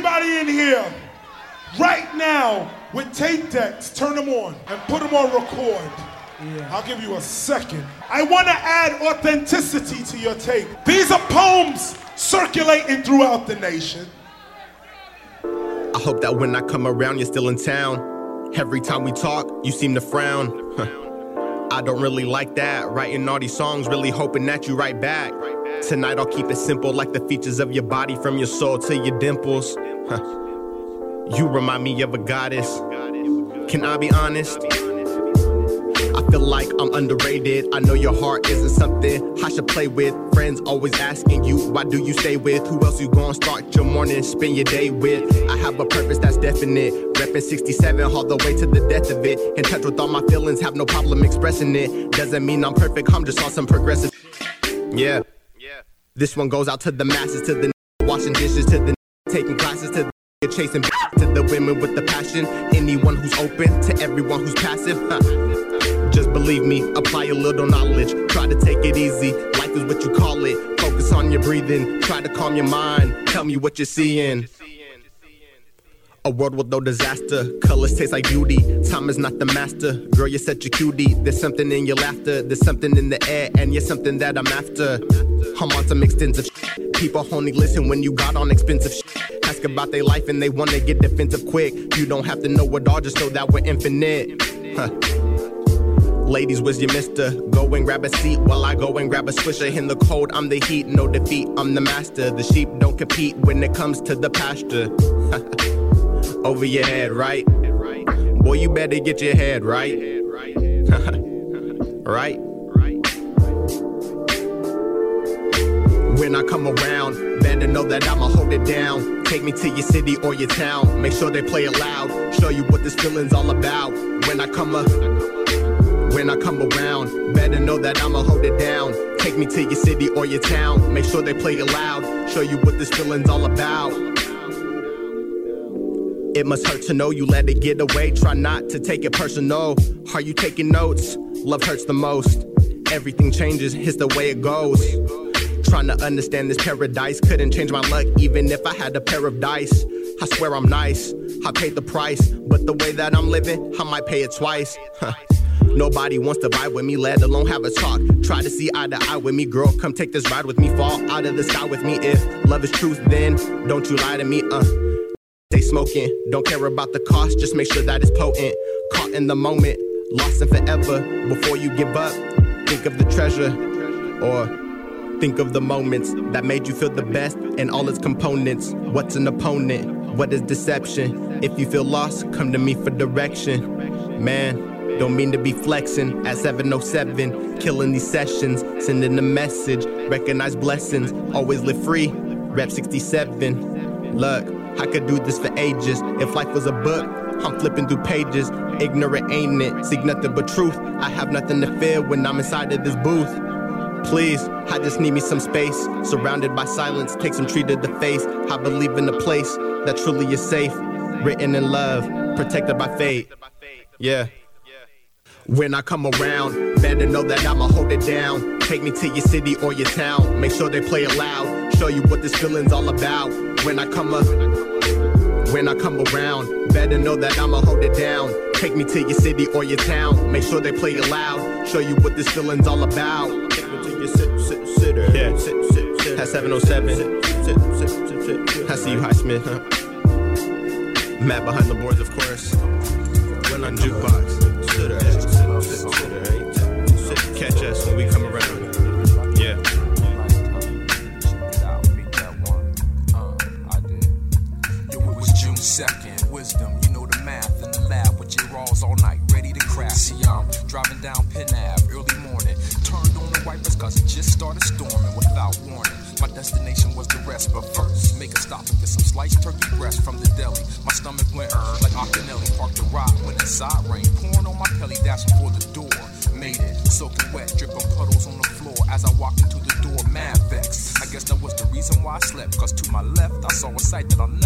anybody in here right now with tape decks, turn them on and put them on record. Yeah. I'll give you a second. I want to add authenticity to your tape. These are poems circulating throughout the nation. I hope that when I come around, you're still in town. Every time we talk, you seem to frown. I don't really like that. Writing all these songs, really hoping that you write back. Tonight I'll keep it simple, like the features of your body, from your soul to your dimples. You remind me of a goddess. Can I be honest? I feel like I'm underrated. I know your heart isn't something I should play with. Friends always asking you, why do you stay with? Who else you gonna start your morning, spend your day with? I have a purpose that's definite. Reppin' 67 all the way to the death of it. In touch with all my feelings, have no problem expressing it. Doesn't mean I'm perfect, I'm just on some progressive. Yeah. This one goes out to the masses, to the washing dishes, to the taking classes, to the chasing to the women with the passion. Anyone who's open, to everyone who's passive. Just believe me, apply a little knowledge. Try to take it easy, life is what you call it. Focus on your breathing, try to calm your mind. Tell me what you're seeing. A world with no disaster, colors taste like beauty. Time is not the master, girl, you're such a cutie. There's something in your laughter, there's something in the air, and you're something that I'm after. I'm on some extensive shit. People only listen when you got on expensive shit. Ask about their life and they wanna get defensive quick. You don't have to know it all, just know that we're infinite. Ladies, where's your mister? Go and grab a seat while I go and grab a swisher. In the cold, I'm the heat, no defeat, I'm the master. The sheep don't compete when it comes to the pasture. Over your head, right? Boy, you better get your head right. Right? When I come around, better know that I'ma hold it down. Take me to your city or your town. Make sure they play it loud. Show you what this feeling's all about. When I come around, better know that I'ma hold it down. Take me to your city or your town. Make sure they play it loud. Show you what this feeling's all about. It must hurt to know you let it get away. Try not to take it personal. Are you taking notes? Love hurts the most. Everything changes, it's the way it goes. Trying to understand this paradise. Couldn't change my luck even if I had a pair of dice. I swear I'm nice, I paid the price. But the way that I'm living, I might pay it twice. Nobody wants to vibe with me, let alone have a talk. Try to see eye to eye with me, girl. Come take this ride with me, fall out of the sky with me. If love is truth, then don't you lie to me, Stay smoking, don't care about the cost, just make sure that it's potent. Caught in the moment, lost in forever. Before you give up, think of the treasure. Or think of the moments that made you feel the best and all its components. What's an opponent? What is deception? If you feel lost, come to me for direction. Man, don't mean to be flexing at 707, killing these sessions, sending a message, recognize blessings, always live free, rep 67. Look, I could do this for ages. If life was a book, I'm flipping through pages. Ignorant ain't it, seek nothing but truth. I have nothing to fear when I'm inside of this booth. Please, I just need me some space. Surrounded by silence, take some tree to the face. I believe in a place that truly is safe. Written in love, protected by fate. Yeah. When I come around, better know that I'ma hold it down. Take me to your city or your town. Make sure they play it loud. Show you what this feeling's all about. When I come around, better know that I'ma hold it down. Take me to your city or your town. Make sure they play it loud. Show you what this feeling's all about. Take me to your sitter. Yeah. At 707. I see you, Highsmith. Matt behind the boards, of course. Run on jukebox. Catch us when we come around. Yeah. Yo, it was June 2nd. Wisdom, you know the math. In the lab with your raws all night, ready to craft. See, I'm driving down Penn Ave early morning. Turned on the wipers cause it just started storming without warning. My destination was the rest, but first, make a stop and get some sliced turkey breast from the deli. My stomach went like Akinelli. Parked the ride, went inside, rain pouring on my pelly, dashing for the door. Made it, soaking wet, dripping puddles on the floor. As I walked into the door, mad vex. I guess that was the reason why I slept, cause to my left, I saw a sight that I'll never forget.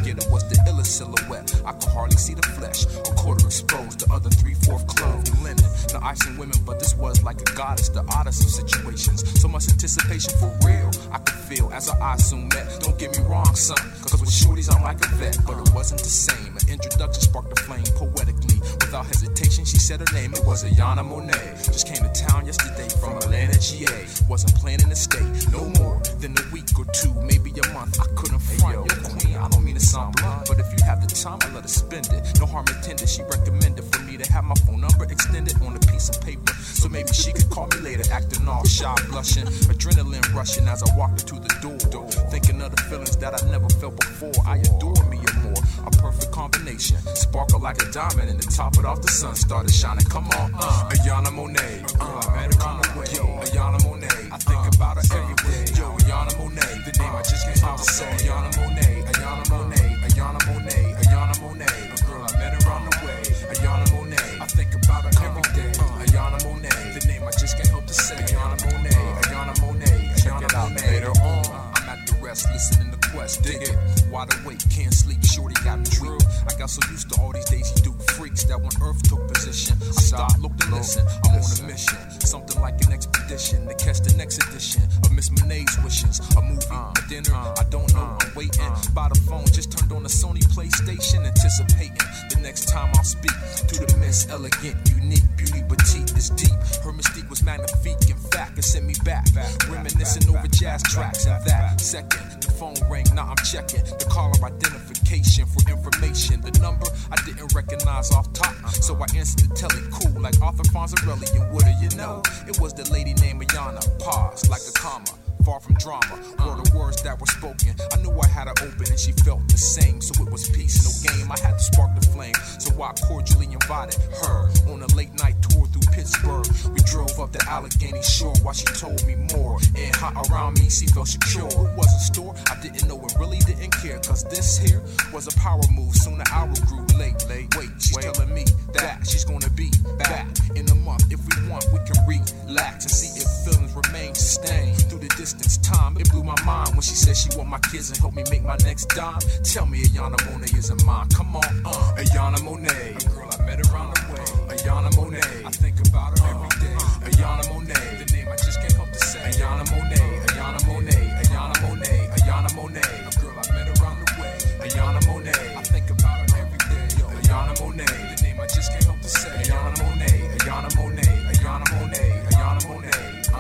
get it was the illest silhouette. I could hardly see the flesh, a quarter exposed, the other 3/4 clothed in linen. Now I've seen women, but this was like a goddess, the oddest of situations. So much anticipation for real, I could feel as our eyes soon met. Don't get me wrong, son, cause with shorties I'm like a vet, but it wasn't the same. An introduction sparked the flame poetically. Without hesitation, she said her name, it was Ayana Monet. Just came to town yesterday from Atlanta, GA. Wasn't planning to stay no more than a week or two, maybe a month. I couldn't front your queen, I don't mean to sound blunt, but if you have the time, I let her spend it. No harm intended, she recommended for me to have my phone number extended on a piece of paper, so maybe she could call me later, acting all shy, blushing, adrenaline rushing as I walked her to the door, thinking of the feelings that I never felt before. I adore me more, a perfect combination, sparkle like a diamond, and to top it off, the sun started shining. Come on, Ayana Monet, I met her on the way. Yo, Ayana Monet, I think about her every day. Yo, Ayana Monet, the name I just can't help to say. Ayana Monet, Ayana Monet, Ayana Monet, Ayana Monet, a girl I met her on the way. Ayana Monet, I think about her every day. Ayana Monet, the name I just can't help to say. Ayana Monet, Ayana Monet, Ayana Monet. Later on, I'm at the rest, listening to Quest, dig it. Wide awake, can't sleep, shorty got me weak. I got so used to all these days you do freaks that when Earth took position, I stopped, looked and listened. I'm on a mission, something like an expedition to catch the next edition of Miss Monet's wishes. A movie, a dinner, I don't know, I'm waiting. By the phone, just turned on the Sony PlayStation, anticipating the next time I'll speak to the Miss Elegant, unique, beauty petite is deep. Her mystique was magnifique, in fact, it sent me back, reminiscing over jazz tracks. And that second, the phone rang, now I'm checking the caller identification for information. The number I didn't recognize off top, so I answered the telly cool like Arthur Fonzarelli. And what do you know? It was the lady named Ayana. Pause like a comma, far from drama, were the words that were spoken. I knew I had her open and she felt the same, so it was peace, no game. I had to spark the flame, so I cordially invited her on a late night tour through Pittsburgh. We drove up the Allegheny Shore while she told me more, and hot around me she felt secure. It was a store I didn't know and really didn't care, cause this here was a power move. Soon the hour grew late. Wait, she's telling me that she's gonna be back in a month. If we want, we can relax and see if feelings remain sustained through the distance time. It blew my mind when she said she want my kids and help me make my next dime. Tell me Ayana Monet isn't mine. Come on, Ayana Monet, a girl I met around the way. Ayana Monet, I think about her every day. Ayana Monet, the name I just can't help to say. Ayana Monet, Ayana Monet, Ayana Monet, Ayana Monet, a girl I met around the way. Ayana Monet, I think about her every day. Ayana Monet, the name I just can't help to say. Ayana Monet, Ayana Monet, Ayana Monet, Ayana Monet.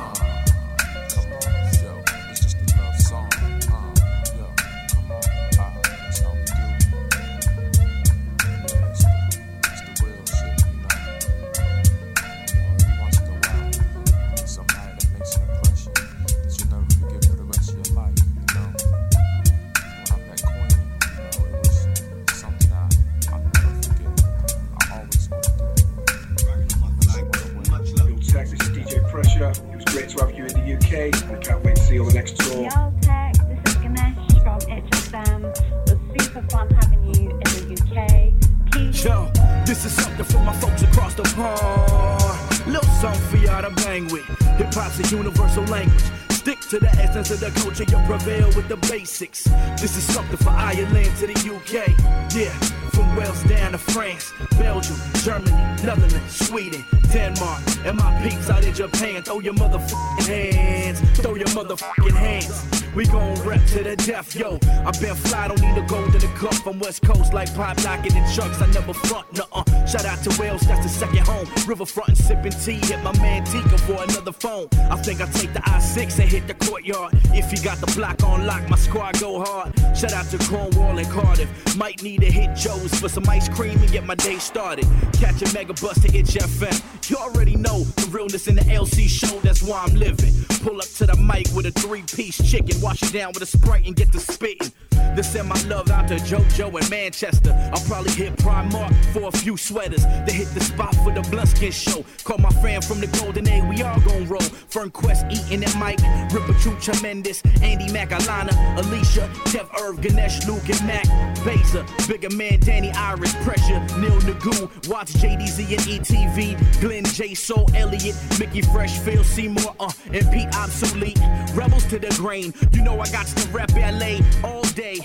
Universal language. Stick to the essence of the culture, you'll prevail with the basics. This is something for Ireland to the UK. Yeah, from Wales down to France, Belgium, Germany, Netherlands, Sweden, Denmark, and my peeps out in Japan. Throw your motherfucking hands, throw your motherfucking hands. We gon' rap to the death, yo. I been fly, don't need a gold in the cup. From West Coast like pop knocking in trucks. I never front, nuh-uh. Shout out to Wales, that's the second home. Riverfront and sipping tea, hit my man Tika for another phone. I think I take the I-6 and hit the courtyard. If you got the block on lock, my squad go hard. Shout out to Cornwall and Cardiff. Might need to hit Joe's for some ice cream and get my day started. Catch a mega bus to Itch FM. You already know the realness in the LC show, that's why I'm living. Pull up to the mic with a 3-piece chicken. Wash it down with a Sprite and get to spitting. To send my love out to JoJo in Manchester. I'll probably hit Primark for a few sweaters. They hit the spot for the Blunskin show. Call my fan from the Golden Age, we all gon' roll. Fernquest, Eaton and Mike, Ripper True Tremendous, Andy Mac, Alana, Alicia, Kev Irv, Ganesh, Luke and Mac, Beza, Bigger Man, Danny Irish, Pressure, Neil Nagu, Watch JDZ and ETV, Glenn J. Soul, Elliott, Mickey Fresh, Phil Seymour, and Pete Obsolete. Rebels to the grain, you know I got to rap LA all day.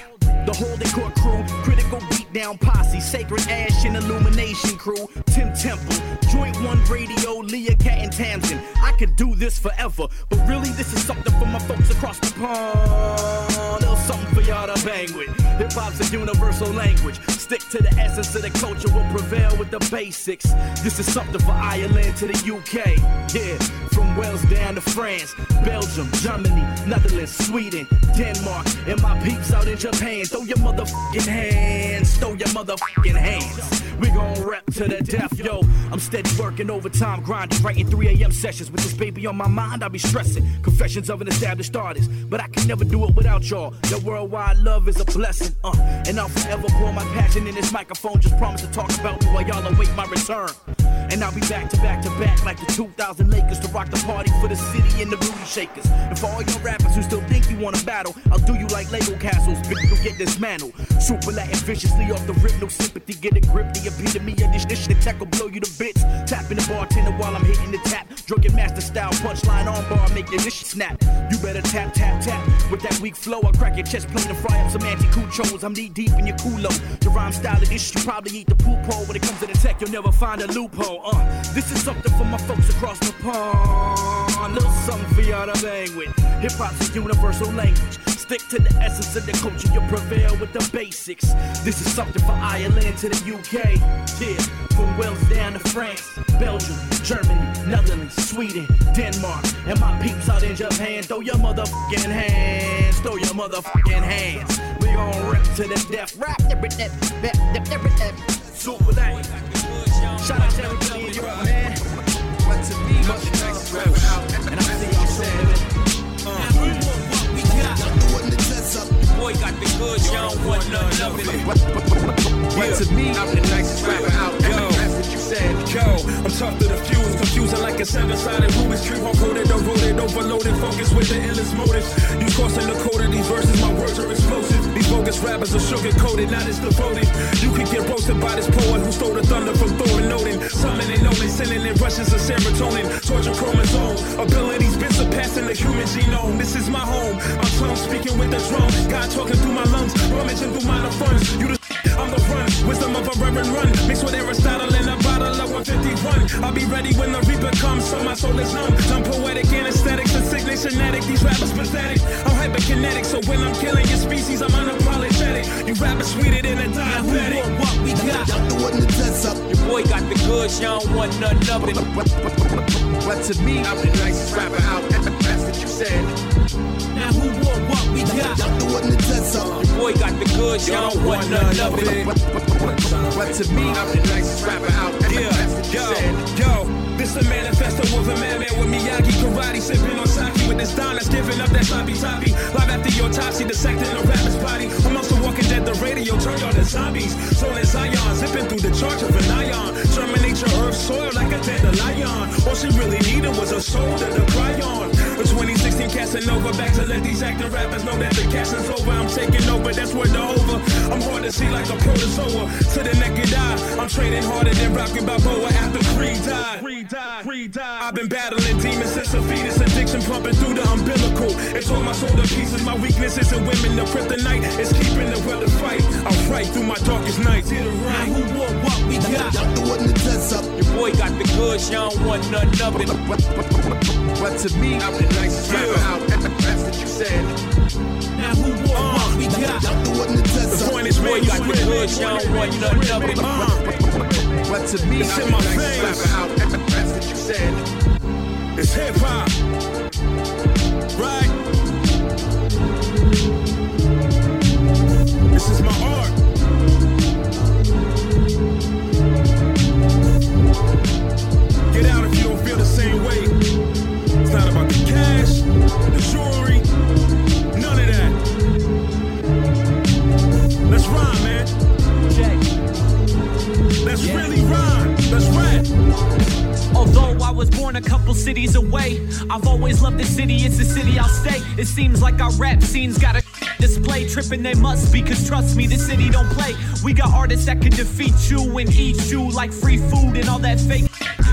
The Holding Court crew, critical beatdown posse, sacred ash and illumination crew, Tim Temple, Joint One Radio, Leah Cat and Tamsin. I could do this forever, but really this is something for my folks across the pond. Little something for y'all to bang with. Hip-hop's a universal language. Stick to the essence of the culture, will prevail with the basics. This is something for Ireland to the UK. Yeah, from Wales down to France, Belgium, Germany, Netherlands, Sweden, Denmark, and my peeps out in Japan. Throw your motherfucking hands, throw your motherfucking hands. We gon' rap to the death, yo. I'm steady working overtime, grinding, writing 3 a.m. sessions. With this baby on my mind, I be stressing. Confessions of an established artist, but I can never do it without y'all. Your worldwide love is a blessing, and I'll forever pour my passion in this microphone. Just promise to talk about me while y'all await my return. And I'll be back to back to back like the 2000 Lakers to rock the party for the city and the booty shakers. And for all your rappers who still think you wanna battle, I'll do you like Lego castles, bitch, you'll get dismantled. Super Latin viciously off the rip, no sympathy, get a grip. The epitome of this shit attack will blow you to bits. Tapping the bartender while I'm hitting the tap. Drunken master style, punchline on bar, make your dish snap. You better tap, tap, tap. With that weak flow, I'll crack your chest plate and fry up some anti-cuchos. I'm knee deep in your culo. The rhyme style of this, you probably eat the poop hole. When it comes to the tech, you'll never find a loophole. This is something for my folks across the pond. Little something for y'all to bang with. Hip-hop's a universal language. Stick to the essence of the culture, you'll prevail with the basics. This is something for Ireland to the UK. Yeah, from Wales down to France, Belgium, Germany, Netherlands, Sweden, Denmark, and my peeps out in Japan. Throw your motherfucking hands, throw your motherfucking hands. We gon' rip to the death. Rap, super nice. Shout out to everybody in Europe, man. But to me, much nice and I see y'all saying it. Boy got the goods, y'all don't want none of it. But to me, I'm the nicest rapper out there. That's what you said. Yo, I'm tough to the fuse, confusing like a seven-sided Rubik's Cube. Hard-coded, eroded, overloaded, focused with the illest motives. You crossing the code of these verses, my words are explosive. These bogus rappers are sugar-coated, not as devoted. You could get roasted by this poet who stole the thunder from Thor and Odin. Summoning, knowing, sending in rushes of serotonin. Torture chromosome, abilities been surpassing the human genome. This is my home, I'm tongue speaking with the drum. God talking through my lungs, rummaging through my funds. You the I'm the run, wisdom of a reverend run. Mixed with Aristotle in a bottle of 151. I'll be ready when the reaper comes, so my soul is numb. I'm poetic, anesthetics, and signationetic. These rappers pathetic, I'm hyperkinetic. So when I'm killing your species, I'm unapologetic. You rappers sweeter than a diabetic. What we got? Y'all throwing the test up. Your boy got the goods, y'all don't want none of it. but to me, I'm the nicest rapper out. That's what you said. now who want what we got? Y'all throwing the test up. Your boy got the goods, y'all don't want none of it. But to me, I'm the nicest rapper out. That's what you said. Yo, this a manifesto of a madman with Miyagi karate, sipping on sake with this Don that's giving up that sloppy toppy. Live after your autopsy, dissecting a rapper's body. I'm also walking dead, the radio turned on the zombies. Soul in Zion, zipping through the charge of an ion. Germinate your earth soil like a dandelion. All she really needed was a shoulder to cry on. The 2016 Casanova, back to let these acting rappers know that the casting's over. I'm taking over, that's word to over. I'm hard to see like a protozoa. To the naked eye, I'm trading harder than Rocky Balboa after Creed died. I've been battling demons since a fetus, addiction pumping through the umbilical. It's all my soul to pieces, my weakness isn't women. The kryptonite is keeping the weather fight. I'll fight through my darkest nights. Hit it right. now who want what we got? Y'all throwing the test up. Your boy got the goods, y'all don't want none of it. But to me, I'm the nicest rapper out. That's what you said. now who want what we got? Y'all throwing the test The up. point is, Boy man, got the goods, y'all don't want none of it. but to me, It's in my Nicest veins. rapper out. That's what you said. It's hip hop, right? This is my art. Get out if you don't feel the same way. It's not about the cash, the jewelry, none of that. Let's rhyme, man. Let's really rhyme. Let's rap. Although I was born a couple cities away, I've always loved this city, it's the city I'll stay. It seems like our rap scene's got a display. Tripping they must be, cause trust me, this city don't play. We got artists that can defeat you and eat you like free food and all that fake.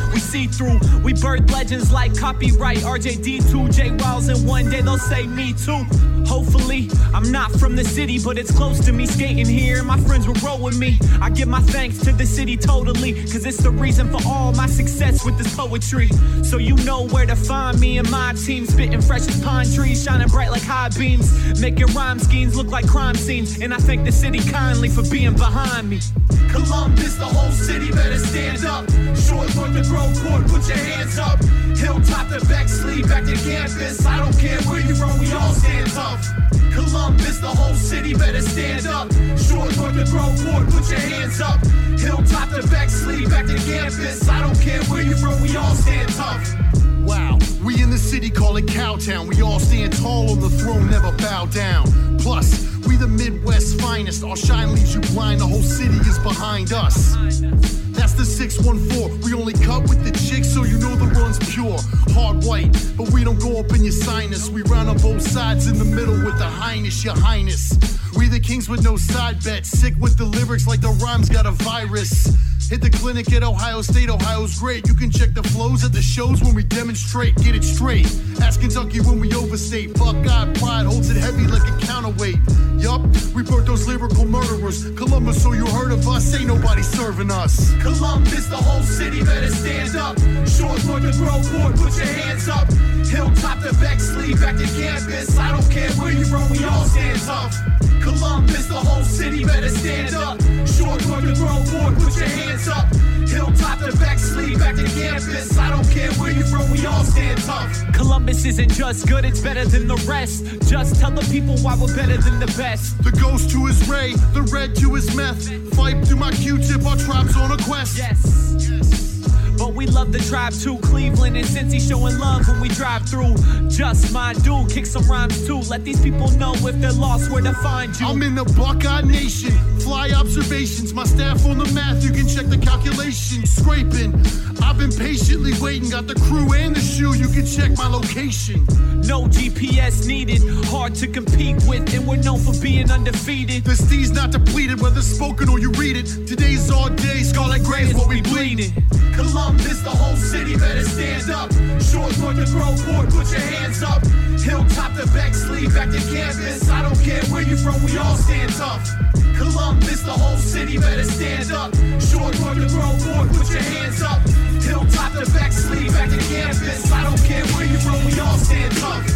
we see through. We birth legends like copyright RJD2, J Wells, and one day they'll say me too. Hopefully, I'm not from the city, but it's close to me skating here. My friends will roll with me. I give my thanks to the city totally, cause it's the reason for all my success with this poetry. So you know where to find me and my team, spitting fresh as pine trees, shining bright like high beams, making rhyme schemes look like crime scenes. And I thank the city kindly for being behind me. Columbus, the whole city better stand up. Short North to Groveport, put your hands up. Hilltop to Bexley, back to campus. I don't care where you roll, we all stand tough. Columbus, the whole city better stand up. Short North to Groveport, put your hands up. Hilltop to Bexley, back to campus. I don't care where you from, we all stand tough. Wow, we in the city call it Cowtown. We all stand tall on the throne, never bow down. Plus, we the Midwest finest. Our shine leaves you blind, the whole city is behind us. That's the 614. We only cut with the chicks, so you know the run's pure. Hard white, but we don't go up in your sinus. We round on both sides in the middle with the highness, your highness. We the kings with no side bets. Sick with the lyrics like the rhymes got a virus. Hit the clinic at Ohio State, Ohio's great. You can check the flows at the shows when we demonstrate. Get it straight. Ask Kentucky when we overstate. Buckeye pride holds it heavy like a counterweight. Yup, we birthed those lyrical murderers. Columbus, so you heard of us, ain't nobody serving us. Columbus, the whole city better stand up. Short North to Groveport, put your hands up. Hilltop to Bexley, back to campus. I don't care where you from, we all stand tough. Columbus, the whole city better stand up. Short North to Groveport, put your hands up. Hilltop to Bexley, back to campus. I don't care where you from, we all stand tough. Columbus isn't just good, it's better than the rest. Just tell the people why we're better than the best. The ghost to his ray, the red to his meth. Fight through my Q-tip, our tribe's on a quest. Yes. But we love the tribe too. Cleveland and Cincy showing love when we drive through. Just my dude, kick some rhymes too. Let these people know if they're lost where to find you. I'm in the Buckeye Nation. Fly observations, my staff on the math. You can check the calculations. Scraping, I've been patiently waiting. Got the crew and the shoe. You can check my location. No GPS needed. Hard to compete with, and we're known for being undefeated. The steed's not depleted, whether spoken or you read it. Today's all day, scarlet gray is what we bleeding. Columbus, the whole city better stand up. Short North to Groveport, put your hands up. Hilltop to Bexley, back to campus. I don't care where you from, we all stand tough. Columbus, the whole city better stand up. Short North to Groveport, put your hands up. Hilltop to Bexley, back to campus. I don't care where you from, we all stand tough.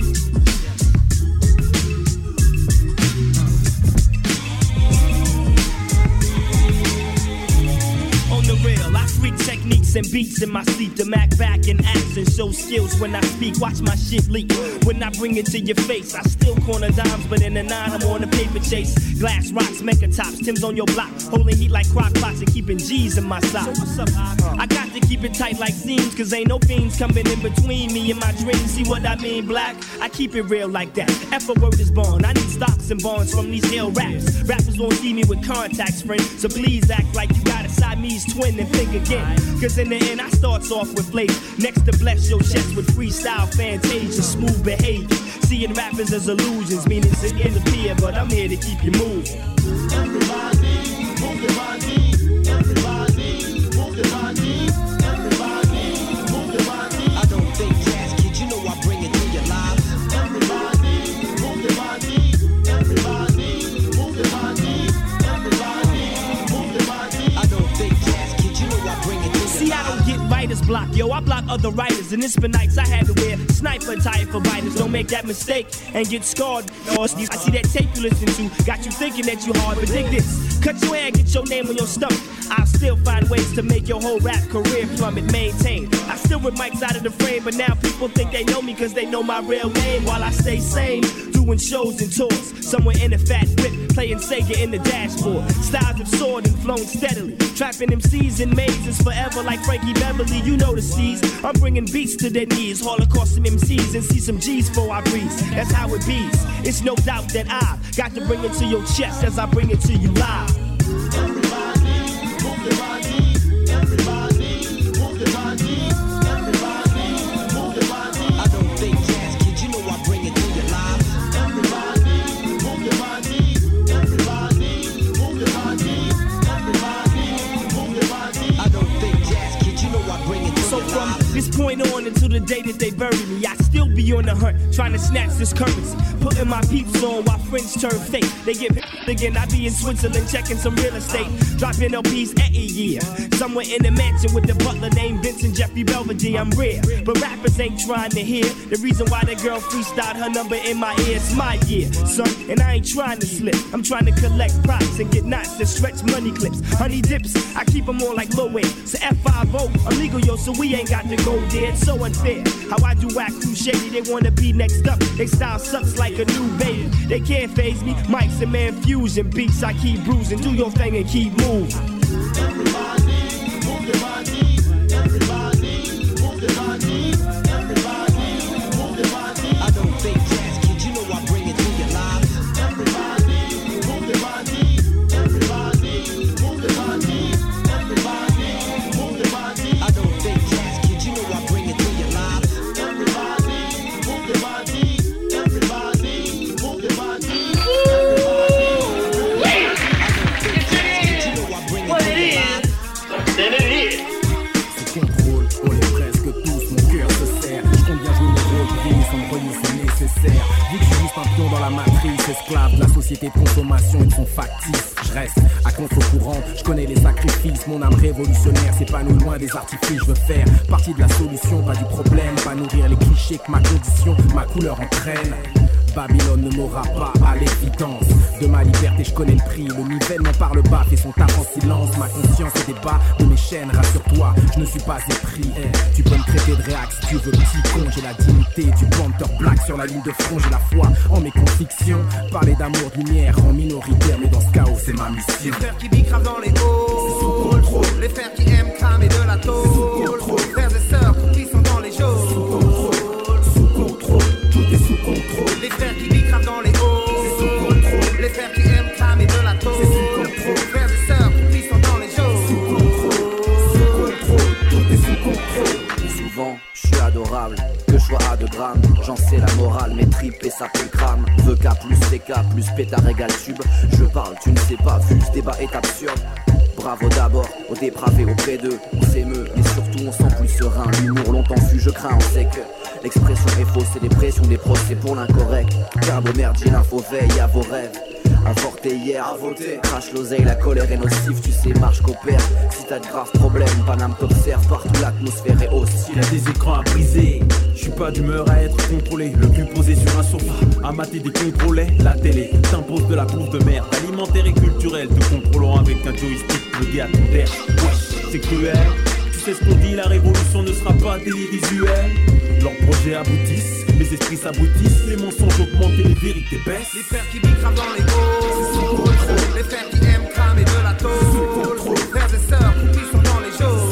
Real. I freak techniques and beats in my seat to Mac back in action. Show skills when I speak. Watch my shit leak. When I bring it to your face, I still corner dimes, but in the 9 I'm on a paper chase. Glass rocks, mecha tops, Tim's on your block, holding heat like crock pots and keeping G's in my socks. So what's up? I got to keep it tight like seams, cause ain't no fiends coming in between me and my dreams. See what I mean, black? I keep it real like that. F a word is born. I need stocks and bonds from these ill raps. Rappers won't see me with contacts, friend. So please act like you got a Siamese twin and think again. Cause in the end I starts off with flavor. Next to bless your chest with freestyle fantasia, smooth behavior. Seeing rappers as illusions, meaning to interfere, but I'm here to keep you moving. Everybody, move your body. Everybody, move your body. Everybody, move your body. I don't think jazz, kid, you know I bring it to your lives. Everybody, move your body. Everybody, move your body. Everybody, move your body. I don't think jazz, kid, you know I bring it to your lives. See, I don't get writer's block, yo, I block other writers. And it's been nights I had to wear sniper attire for writers. Don't make that mistake and get scarred. I see that tape you listen to, got you thinking that you hard, but dig this. Cut your hair, get your name on your stomach. I'll still find ways to make your whole rap career plummet, maintain. I still rip mics out of the frame, but now people think they know me cause they know my real name. While I stay sane, doing shows and tours, somewhere in a fat whip, playing Sega in the dashboard. Styles have soared and flown steadily, trapping MCs in mazes forever like Frankie Beverly. You know the C's, I'm bringing beats to their knees, holocaust some MCs and see some G's before I breathe. That's how it bees. It's no doubt that I got to bring it to your chest as I bring it to you live. Everybody, move your body. Everybody, move your body. Everybody, move your body. I don't think jazz, kid, you know I bring it to your lives. Everybody, move your body. Everybody, move your body. Everybody, move your body. I don't think jazz, kid, you know I bring it day that they bury me, I still be on the hunt, trying to snatch this currency. Putting my peeps on while friends turn fake. They get again, I be in Switzerland checking some real estate. Dropping LPs every year. Somewhere in the mansion with the butler named Vincent Jeffrey Belvedere. I'm rare, but rappers ain't trying to hear the reason why the girl freestyled her number in my ear. It's my year, son, and I ain't trying to slip. I'm trying to collect props and get knots that stretch money clips. Honey dips, I keep them on like low end. So F5O, I'm legal, yo, so we ain't got to go there. It's so unfair. How I do act too shady, they wanna be next up. They style sucks like a new baby. They can't phase me. Mics and man fusion beats, I keep bruising. Do your thing and keep moving. Everybody, move your body. Everybody, move your body. Everybody, move your body. I don't think jazz, kid, you know I bring it to your lives. Everybody, move your body. Everybody, move your body. Everybody, move your body. I don't think jazz, kid, you know I bring it to your lives. Everybody, move your body. Everybody, move your body. Ce contrôle, on est presque tous, mon cœur se serre. Je compte bien jouer mon rôle, briller sans me renier, c'est nécessaire. Vu que je suis juste un pion dans la matrice, esclave de la société de consommation et de son factice. Je reste à contre-courant, je connais les sacrifices. Mon âme révolutionnaire s'épanouit loin des artifices. Je veux faire partie de la solution, pas du problème. Pas nourrir les clichés que ma condition, ma couleur entraîne. Babylone ne m'aura pas à l'évidence. De ma liberté je connais le prix. Le nivellement par le bas fait son taf en silence. Ma conscience est des bas de mes chaînes. Rassure-toi, je ne suis pas épris. Tu peux me traiter de réac si tu veux, petit con. J'ai la dignité du Panther Black sur la ligne de front. J'ai la foi en mes convictions. Parler d'amour, de lumière en minoritaire. Mais dans ce chaos c'est ma mission. Les frères qui bicravent dans les halls, c'est sous contrôle. Les frères qui aiment cramer de la tôle, sous contrôle. Frères et sœurs qui sont dans les jours, sous contrôle. Sous contrôle, tout est sous contrôle. Les frères qui bicravent dans les halls, c'est sous contrôle. Les frères qui aiment cramer de la tôle, c'est sous contrôle. Frères et sœurs qui sont dans les jours, sous contrôle, tout est sous contrôle. Souvent, je suis adorable, que je sois à 2 grammes. J'en sais la morale, mes tripes et ça peut crame. VK plus CK plus pétard égale tube. Je parle, tu ne sais pas, vu ce débat est absurde. Bravo d'abord aux dépravés auprès d'eux. On s'émeut, mais surtout on sent plus serein. L'humour longtemps fut, je crains, on sait que l'expression est fausse, c'est des pressions, des procès pour l'incorrect. Carbo merdier, l'info veille à vos rêves. Avorté hier, à voter. Crache l'oseille, la colère est nocive, tu sais, marche qu'opère. Si t'as de graves problèmes, Paname t'observe, partout l'atmosphère est hostile. Il y a des écrans à briser, je suis pas d'humeur à être contrôlé. Le cul posé sur un sofa, à mater des contrôlés. La télé t'impose de la bouffe de merde, alimentaire et culturel, te contrôlant avec un joystick plugué à ton terre. Wesh, c'est cruel. Tu sais ce qu'on dit, la révolution ne sera pas télévisuelle. Leurs projets aboutissent, mes esprits s'aboutissent, les mensonges augmentent et les vérités baissent. les frères qui bicravent dans les halls, c'est sous contrôle. Les frères qui aiment cramer de la tôle, sous contrôle. Frères et sœurs qui sont dans les jours,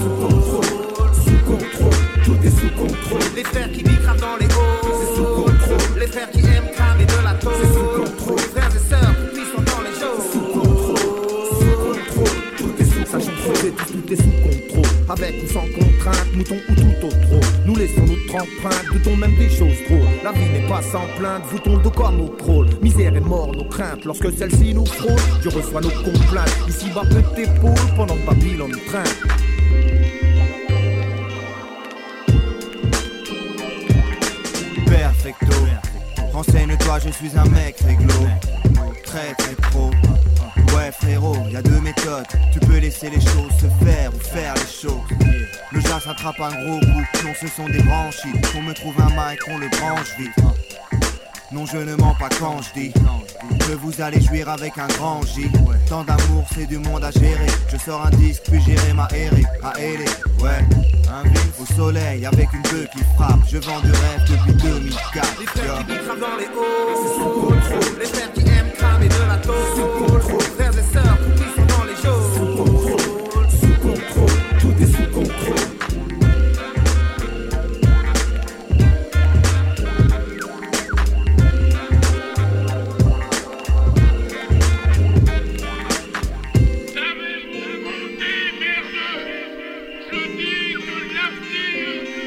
sous contrôle, tout est sous contrôle. les frères qui bicravent dans les halls, c'est sous contrôle. Les frères qui aiment cramer de la tôle, c'est sous contrôle. Frères et sœurs qui sont dans les jours, sous contrôle, tout est sous contrôle. Tout est sous contrôle. avec ou sans contrainte, mouton ou tout autre. Nous laissons notre empreinte, doutons même des choses drôles. La vie n'est pas sans plainte, voûtons le dos comme au trône. Misère et mort, nos craintes, lorsque celle-ci nous frôle. Dieu reçoit nos complaintes, ici bas peut t'épaule pendant que Babylone traîne. Perfecto, renseigne-toi, je suis un mec réglo. Très très pro. Ouais frérot, y'a 2 méthodes. Tu peux laisser les choses se faire ou faire les choses. Le jazz attrape un gros coup, non ce sont des branchies. On me trouve un mic, on le branche vite. Non je ne mens pas quand je dis que vous allez jouir avec un grand J. Tant d'amour c'est du monde à gérer. Je sors un disque puis j'irai ma errer. À aider, ouais. Un vif au soleil avec une queue qui frappe. Je vends du rêve depuis 2004. Les frères qui bicravent dans les hauts, c'est sous contrôle. Les frères qui aiment cramer de la tôle, sous contrôle. Frères et sœurs qui sont dans les jours, sous contrôle, tout est sous contrôle.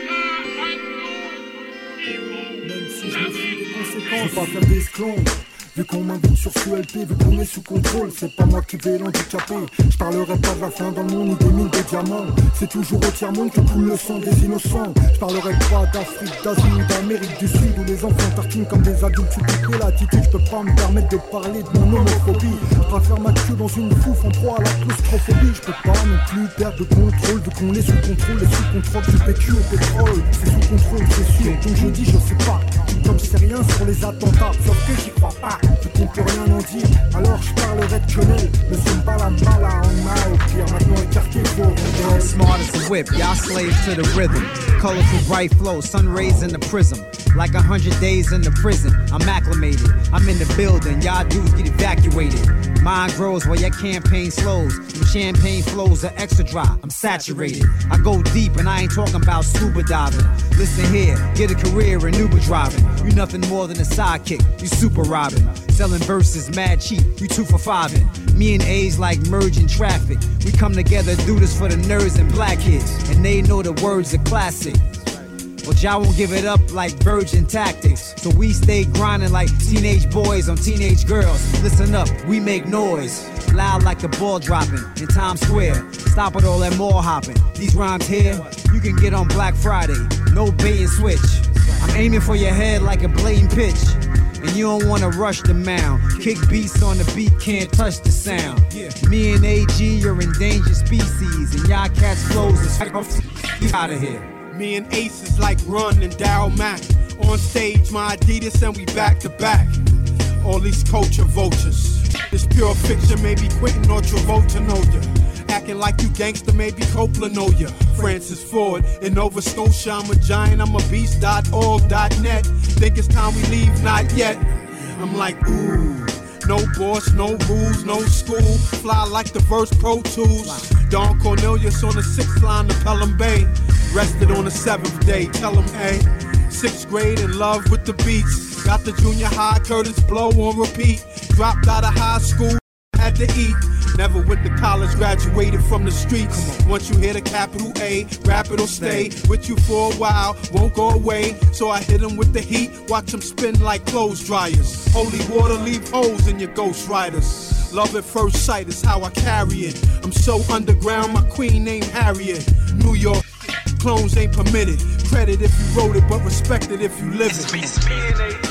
Je veux pas faire d'esclandre, Vu qu'on m'invite sur CLP, vu qu'on est sous contrôle, c'est pas moi qui vais l'handicaper. Je parlerai pas de la fin dans le monde ni des mines de diamants. C'est toujours au tiers-monde que coule le sang des innocents. Je parlerai pas d'Afrique, d'Asie ou d'Amérique du Sud, où les enfants tartinent comme des adultes. Tu piques l'attitude, je peux pas me permettre de parler de mon homophobie. Je préfère ma queue dans une fouffe en proie à la claustrophobie. Je peux pas non plus perdre de contrôle, vu qu'on est sous contrôle et sous contrôle du PQ au pétrole. C'est sous contrôle, c'est sûr, donc je dis je sais pas. Comme je sais rien sur les attentats, sauf que j'y crois pas. Je compte plus rien en dire, alors je parlerai de quenelle. Monsieur Mbala en mal, au pire, maintenant écarté pour rondelle. Smart as a whip, y'all slaves to the rhythm. Colorful bright flow, sun rays in the prism. Like 100 days in the prison, I'm acclimated. I'm in the building, y'all dudes get evacuated. Mine grows while your campaign slows. Them champagne flows are extra dry, I'm saturated. I go deep and I ain't talking about scuba diving. Listen here, get a career in Uber driving. You nothing more than a sidekick, you super robbing. Selling verses mad cheap, you 2 for 5. Me and A's like merging traffic. We come together, do this for the nerds and black kids. And they know the words are classic. But y'all won't give it up like virgin tactics. So we stay grinding like teenage boys on teenage girls. Listen up, we make noise. Loud like the ball dropping in Times Square. Stop with all that mall hopping. These rhymes here, you can get on Black Friday. No bait and switch. I'm aiming for your head like a blatant pitch. And you don't wanna rush the mound. Kick beats on the beat, can't touch the sound. Me and AG are endangered species. And y'all cats flows is out of here. Me and Ace is like Run and Daryl Mack. On stage, my Adidas and we back to back. All these culture vultures. This pure fiction, maybe Quentin or Travolta know ya. Acting like you gangster, maybe Coppola know ya. Francis Ford in Nova Scotia, I'm a giant, I'm a beast.org.net. Think it's time we leave, not yet. I'm like, ooh. No boss, no rules, no school. Fly like the verse Pro Tools. Don Cornelius on the 6th line of Pelham Bay. Rested on the 7th day. Tell him, hey. 6th grade in love with the beats. Got the junior high Curtis Blow on repeat. Dropped out of high school, had to eat. Never went to college, graduated from the streets. Once you hit a capital A, rap it'll stay with you for a while, won't go away. So I hit him with the heat, watch him spin like clothes dryers. Holy water leave holes in your Ghost Riders. Love at first sight is how I carry it. I'm so underground, my queen named Harriet. New York, clones ain't permitted. Credit if you wrote it, but respect it if you live it. It's me and AG.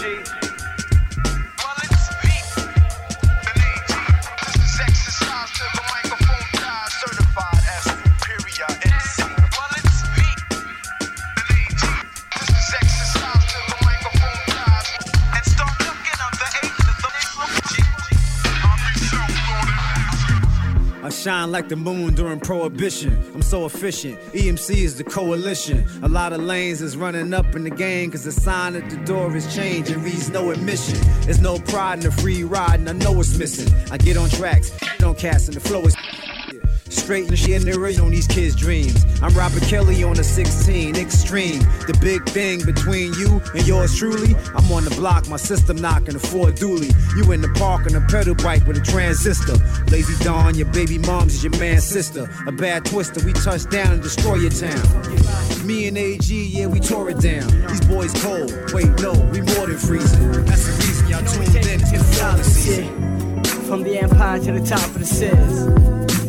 Shine like the moon during Prohibition. I'm so efficient. EMC is the coalition. A lot of lanes is running up in the game, cause the sign at the door is changed and reads no admission. There's no pride in the free ride, and I know it's missing. I get on tracks, don't cast, and the flow is straight and shit in the ring on these kids' dreams. I'm Robert Kelly on the 16, extreme. The big thing between you and yours truly. I'm on the block, my system knocking a Ford Dually. You in the park on a pedal bike with a transistor. Lazy Dawn, your baby mom's is your man's sister. A bad twister, we touch down and destroy your town. Me and AG, yeah, we tore it down. These boys cold, wait, no, we more than freezing. That's the reason y'all tuned in to the silent season. From the empire to the top of the stairs.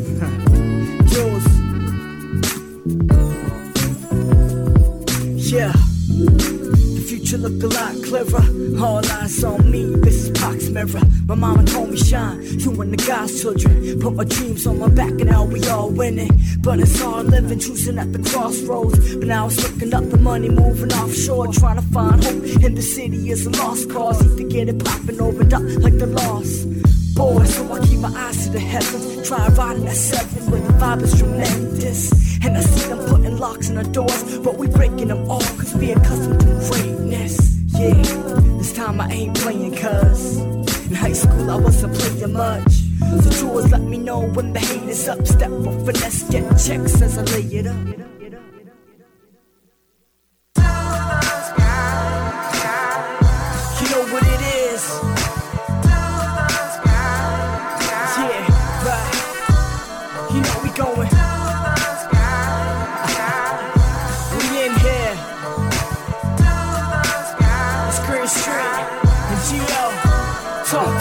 Yeah, the future look a lot clearer. All eyes on me, this is Pac's mirror. My mama told me shine, you and the God's children. Put my dreams on my back and now we all winning. But it's hard living, choosing at the crossroads. But now it's looking up the money, moving offshore. Trying to find hope in the city is a lost cause. Need to get it popping, opened up like the lost boy. So I keep my eyes to the heavens. Try riding at 7 when the vibe is tremendous. And I see them putting locks in the doors, but we breaking them all cause we accustomed to greatness. Yeah, this time I ain't playing cuz in high school I wasn't playing much. So jewels let me know when the hate is up. Step up, finesse, get checks as I lay it up. You know what it is. Yeah, right. You know we going. Talk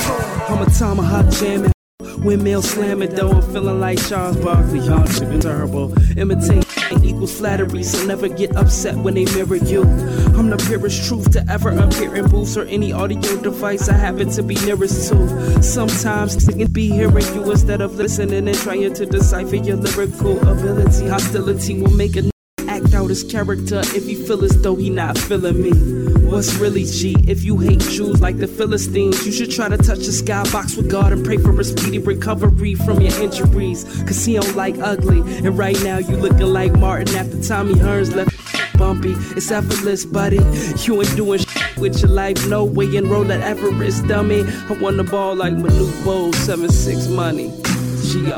jamming. Windmill slamming though, I'm feeling like Charles Barkley. Y'all tripping terrible. Imitate equals flattery, so never get upset when they mirror you. I'm the purest truth to ever appear in booths or any audio device I happen to be nearest to. Sometimes it can be hearing you instead of listening and trying to decipher your lyrical ability. Hostility will make a act out his character if he feel as though he not feeling me. What's really G? If you hate Jews like the Philistines, you should try to touch the skybox with God and pray for a speedy recovery from your injuries. Cause he don't like ugly, and right now you looking like Martin after Tommy Hearns left bumpy. It's effortless, buddy. You ain't doing shit with your life, no way. And roll that Everest, dummy. I won the ball like Manute Bol, 7-6 money. G-O.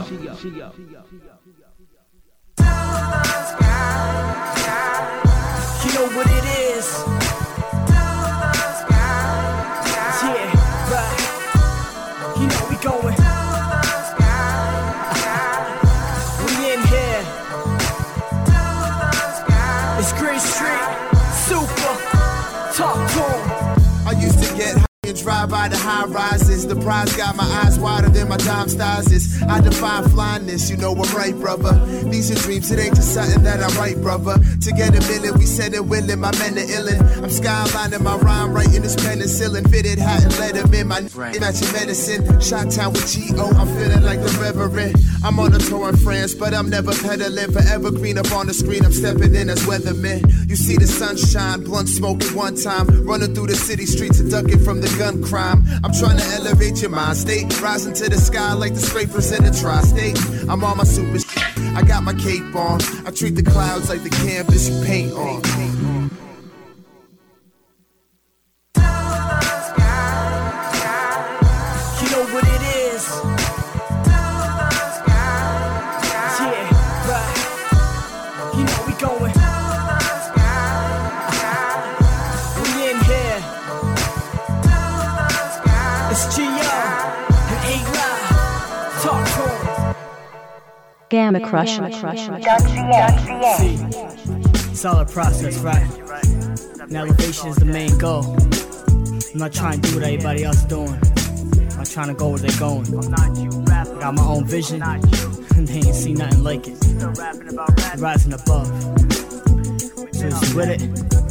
You know what it is. Yeah, right. You know we going. We in here. It's Green Street. Super. Talk to 'em. I used to get and drive by the high rises. The prize got my eyes wider than my dime stazes. I define flyness, you know I'm right, brother. These are dreams, it ain't just something that I write, brother. To get a million, we said it willin', my men are illin'. I'm skylining my rhyme, writing this penicillin. Fitted hat and let him in, my matching medicine. Shot town with G.O., I'm feeling like the reverend. I'm on a tour in France, but I'm never peddling. Forever green up on the screen, I'm stepping in as weatherman. You see the sunshine, blunt smoking one time. Running through the city streets and ducking from the gun crime. I'm trying to elevate your mind state, rising to the sky like the scrapers in the tri-state. I'm on my super shit, I got my cape on. I treat the clouds like the canvas you paint on. You know what it is. Yeah, right. You know we going. We in here. It's G.O. and A-Live. Talk to 'em. Gamma Crush. Solid process, right? And elevation is the main goal. I'm not trying to do what everybody else is doing. I'm trying to go where they're going. I got my own vision, and they ain't seen nothing like it. Rising above. So is you with it?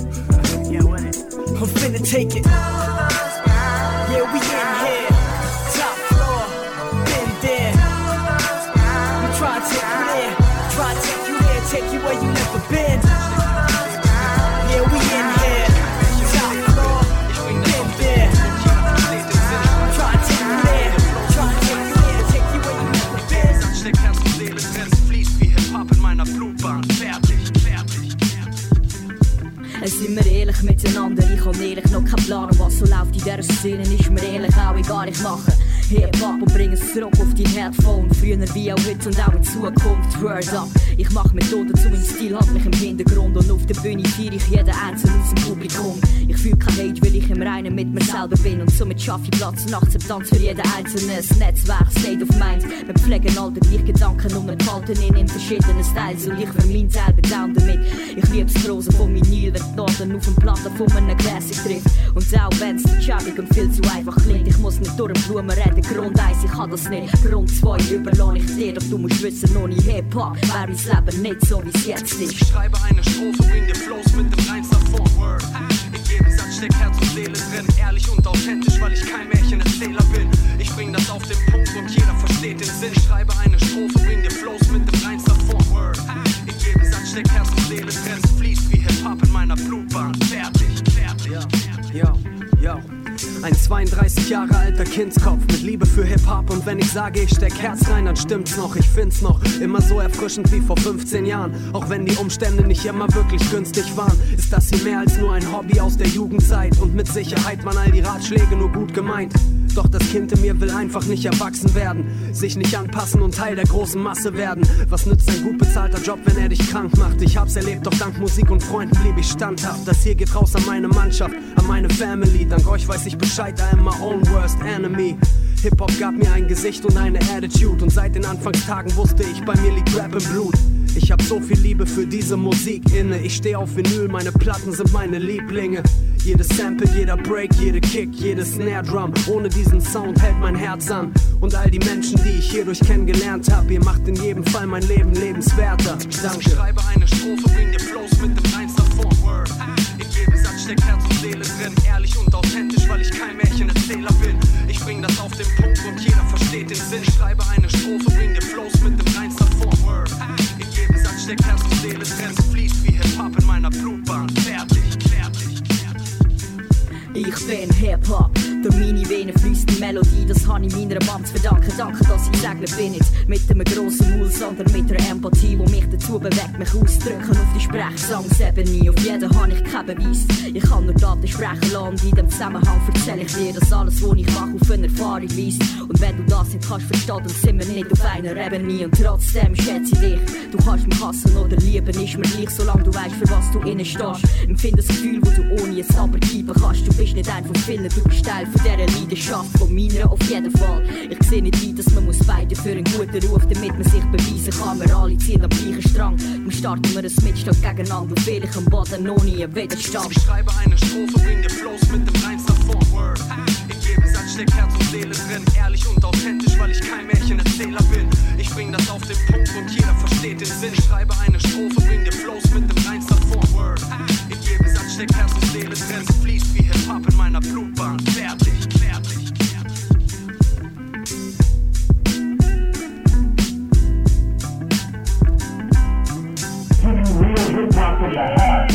I'm finna take it. Yeah, we in here. Top floor. Been there. We try to take you there. Try to take you there. Take you where you never been. Yeah, we in here. Top floor. Been there. Try to take you there. Try to take you there. Take you where you never been. Steck Herz und Seele, Grenzen fließt wie Hip-Hop in meiner Blutbahn. Fertig. Sind wir ehrlich miteinander, ich hab ehrlich noch keinen Plan, was so läuft in dieser Szene, ist mir ehrlich auch egal, ich mache Hip-Hop und bring es zurück auf dein Headphone, früher wie auch heute und auch in Zukunft, Word up, ich mach Methoden zu meinem Stil, hab mich im Hintergrund und auf der Bühne feier ich jeden Einzelnen aus dem Publikum, ich fühl kein Hate, weil ich im Reinen mit mir selber bin und somit schaffe ich Platz und Akzeptanz für jeden Einzelnen, das Netzwerk, State of Mind, wir pflegen all die gleichen Gedanken und entfalten in verschiedenen Styles und ich für meinen Teil bedown damit, ich lieb's Große von Vinyl, wenn die Noten auf dem Platten von einem Classic trifft und auch wenn's nicht schäbig und viel zu einfach klingt, ich muss nicht durch den Blumen reden, Grund 1, ich kann das nicht, Grund 2, überlasse ich dir, doch du musst wissen, ohne Hip-Hop wäre mein Leben nicht so, wie's jetzt ist. Ich schreibe eine Strophe, bring dir Flows mit dem reinster Forward. In jedem Satz steckt Herz und Seele drin, ehrlich und authentisch, weil ich kein Märchenerzähler bin. Ich bring das auf den Punkt und jeder versteht den Sinn. Ich schreibe eine Strophe, bring dir Flows mit dem reinster Forward. In jedem Satz steckt Herz und Seele drin, es fließt wie Hip-Hop in meiner Blutbahn. Fertig. Yo. Ein 32 Jahre alter Kindskopf mit Liebe für Hip-Hop und wenn ich sage, ich steck Herz rein, dann stimmt's noch. Ich find's noch immer so erfrischend wie vor 15 Jahren. Auch wenn die Umstände nicht immer wirklich günstig waren, ist das hier mehr als nur ein Hobby aus der Jugendzeit. Und mit Sicherheit waren all die Ratschläge nur gut gemeint. Doch das Kind in mir will einfach nicht erwachsen werden, sich nicht anpassen und Teil der großen Masse werden. Was nützt ein gut bezahlter Job, wenn er dich krank macht? Ich hab's erlebt, doch dank Musik und Freunden blieb ich standhaft. Das hier geht raus an meine Mannschaft, an meine Family. Dank euch weiß ich Bescheid, I am my own worst enemy. Hip-Hop gab mir ein Gesicht und eine Attitude und seit den Anfangstagen wusste ich, bei mir liegt Rap im Blut. Ich hab so viel Liebe für diese Musik inne. Ich steh auf Vinyl, meine Platten sind meine Lieblinge. Jedes Sample, jeder Break, jede Kick, jede Snare Drum. Ohne diesen Sound hält mein Herz an. Und all die Menschen, die ich hierdurch kennengelernt hab, ihr macht in jedem Fall mein Leben lebenswerter. Danke. Ich schreibe eine Strophe, bring dir Flows mit dem Reinster vor. Word. In jedem Satz steckt Herz und Seele drin. Ehrlich und authentisch, weil ich kein Märchenerzähler bin. Ich bring das auf den Punkt und jeder versteht den Sinn. Ich schreibe eine Strophe, bring dir Flows mit dem Reinster vor. Word. In jedem Satz steckt Herz und Seele drin. Es fließt wie Hip-Hop in meiner Blutbahn. Fertig. Ich bin Hip-Hop, durch meine Venen fließt die Melodie, das habe ich meiner Mom zu verdanken. Danke, dass ich Segler bin, nicht mit einem grossen Maul, sondern mit einer Empathie, die mich dazu bewegt, mich auszudrücken auf die Sprechgesangsebene. Auf jeden habe ich keinen Beweis, ich kann nur Daten sprechen lassen und in dem Zusammenhang erzähle ich dir, dass alles, was ich mache, auf eine Erfahrung weist. Und wenn du das nicht kannst verstehen, dann sind wir nicht auf einer Ebene. Und trotzdem schätze ich dich, du kannst mich hassen oder lieben, ist mir gleich, solange du weißt, für was du innen stehst. Empfinde das Gefühl, das du ohne jetzt aber geben kannst. Du bist nicht ein von vielen, du bist Teil von dieser Leidenschaft, von meiner auf jeden Fall. Ich sehe nicht ein, dass man muss beide für einen guten Ruf, damit man sich beweisen kann. Wir alle ziehen am gleichen Strang, dann starten wir einen Mitstand gegeneinander, vielleicht am Boden noch nie ein Widerstand. Ich schreibe eine Strophe, bring dir Flows mit dem Reinster vor. Word. In jedem Satz steckt Herz und Seele drin. Ehrlich und authentisch, weil ich kein Märchenerzähler bin. Ich bring das auf den Punkt und jeder versteht den Sinn. Ich schreibe eine Strophe, bring dir Flows mit dem Reinster vor. Word. In jedem Satz steckt Herz und Seele drin. Es fließt wie Hip-Hop in meiner Blutbahn. Fertig. Real hip-hop from the heart,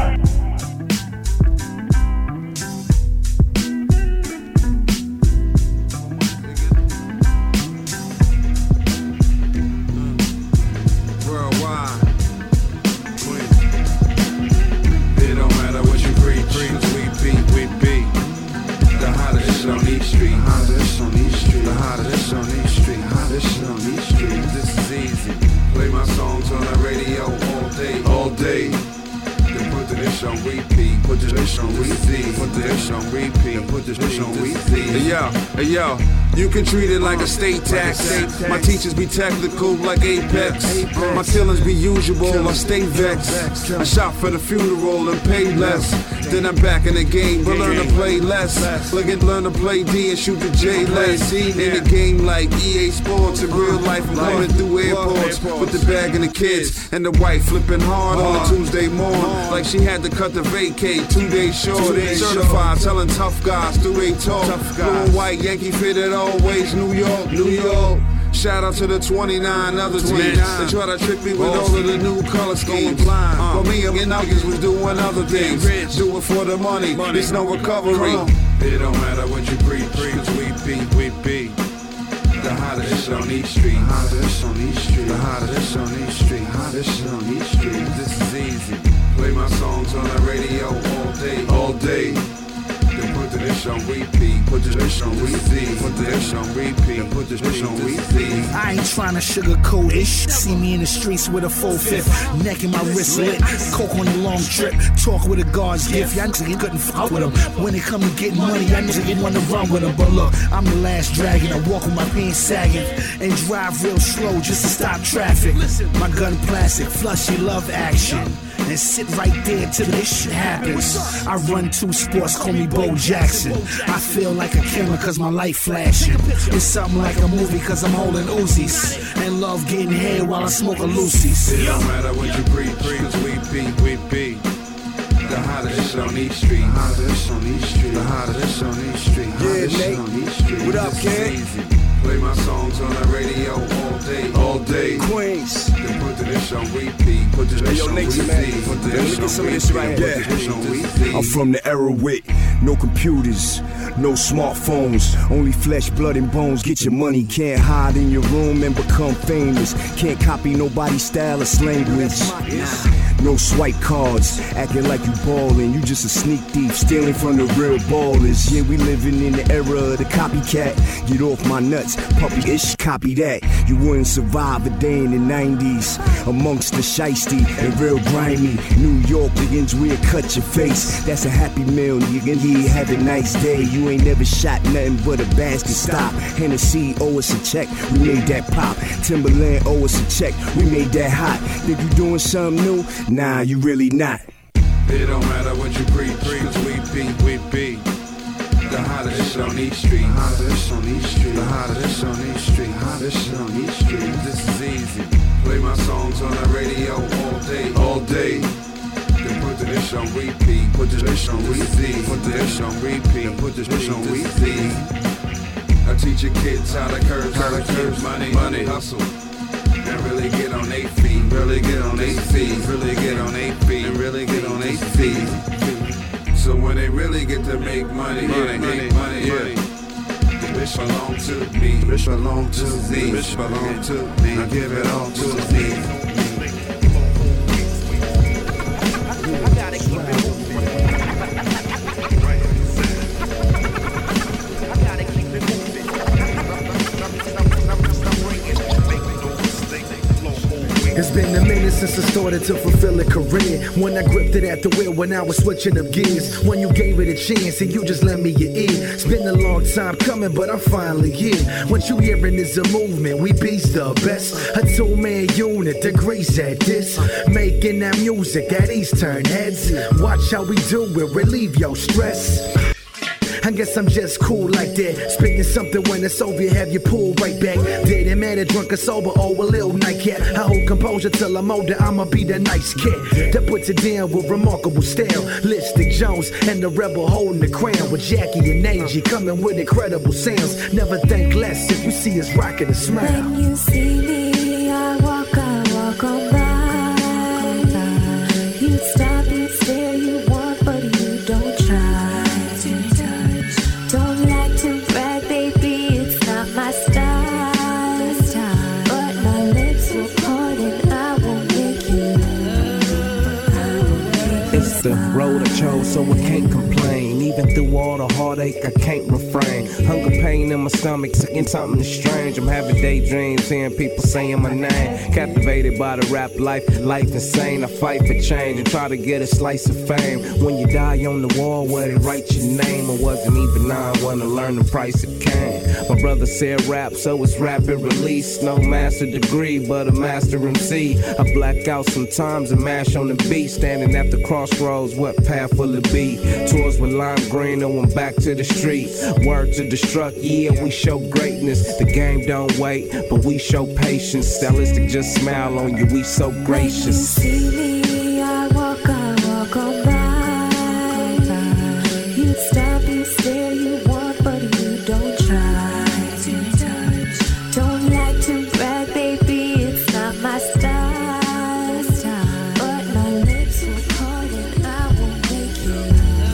Worldwide. It don't matter what you preach, 'cause we be the hottest on each street. The hottest on each street. This is easy. Play my songs on the radio all day. Then put this on repeat. Put this on repeat. Put this on repeat. Put this on repeat. Hey yo, you can treat it like a state tax. My teachers be technical like Apex. My killings be usual. I stay vexed. I shop for the funeral and pay less. Then I'm back in the game, but learn to play less. Learn to play D and shoot the J less. In the game like EA Sports. In real life, I'm coming through airports with the bag and the kids and the wife flipping hard on a Tuesday morning. Like she had to cut the vacate 2 days short. Certified, telling tough guys through they talk. Blue and white, Yankee fitted always. New York. Shout out to the 29 other teams. They try to trick me with all of the new color schemes. But me and niggas was doing other things. Do it for the money, there's no recovery. It don't matter what you preach, 'cause we be the hottest on each street. The hottest on each street. This is easy. Play my songs on the radio all day. Then put this on repeat. Put this on repeat. Put this on repeat. Put this on repeat. I ain't trying to sugarcoat it. See me in the streets with a 4/5, neck in my wrist lit. Coke on a long trip. Talk with a God's gift. Y'all niggas couldn't fuck with them. When it come to getting money, y'all niggas wanna run with them. But look, I'm the last dragon. I walk with my pants sagging and drive real slow just to stop traffic. My gun plastic, flushy love action. And sit right there till this shit happens. I run 2 sports, call me Bo Jackson. I feel like a killer cause my light flashing. It's something like a movie cause I'm holding Uzis. And love getting head while I smoke a Lucy's. It don't matter what you preach, 'cause we be the hottest on each street. The hottest on each street. Yeah, Nate. What up, kid? Play my songs on the radio all day. Queens. Then put this on repeat. Put this on repeat. Put this on repeat. I'm from the era with no computers, no smartphones, only flesh, blood, and bones. Get your money, can't hide in your room and become famous. Can't copy nobody's style or language. No swipe cards, acting like you ballin'. You just a sneak thief, stealing from the real ballers. Yeah, we living in the era of the copycat. Get off my nuts, puppy-ish, copy that. You wouldn't survive a day in the 90s. Amongst the shiesty and real grimy. New York, begins where cut your face. That's a happy meal, nigga. Yeah, have a nice day. You ain't never shot nothing but a basket stop. Hennessy owe us a check, we made that pop. Timberland owe us a check, we made that hot. Think you doing something new? Nah, you really not. It don't matter what you preach, cause we be the hottest on these streets. The hottest on these streets. The hottest on these streets. The hottest on these streets. This is easy. Play my songs on the radio all day. Then put this on repeat. Put this on repeat. Put this on repeat. Put this on repeat. I teach your kids how to curve money, hustle. And really get on 8 feet. Really get on 8 feet. Really get on 8 feet. And really get on 8 feet. So when they really get to make money, the bitch belong to me, the bitch belong to me, the bitch belong to me, I give it all to me. I gotta keep it moving. I gotta keep it moving. It's been a minute since I started to fulfill a career. When I gripped it at the wheel, when I was switching up gears. When you gave it a chance and you just lent me your ear. It's been a long time coming, but I'm finally here. What you hearing is a movement, we be's the best. A 2-man unit, degrees at this. Making that music that East turn heads. Watch how we do it, relieve your stress. I guess I'm just cool like that. Spitting something when it's over, you have your pull right back. Didn't matter, drunk or sober, or a little nightcap. I hold composure till I'm older, I'ma be the nice kid that puts it down with remarkable style. Lipstick Jones and the rebel holding the crown. With Jackie and Angie coming with incredible sounds. Never think less if you see us rocking a smile. When you see me, I walk on by. You stop, you stare, you want, but you don't try. Don't like to brag, baby, it's not my style. But my lips will part and I won't make you. It's the road I chose, so I can't complain. Even through all the heartache, I can't refrain. Hunger, pain in my stomach, seeing something strange. I'm having daydreams, hearing people saying my name. Captivated by the rap life insane. I fight for change and try to get a slice of fame. When you die on the wall where they write your name, I wasn't even 9 when I learned the price it came. My brother said rap, so it's rapid release. No master degree, but a master MC. I black out sometimes and mash on the beat. Standing at the crossroads, what path will it be? Tours with lime green and went back to the street. Word to destruct, yeah, we show greatness. The game don't wait, but we show patience. Stylistic just smile on you, we so gracious. When you see me, I walk on by. You stop, you stare, you want, but you don't try. Don't like to brag, baby, it's not my style. But my lips will part and I won't make you.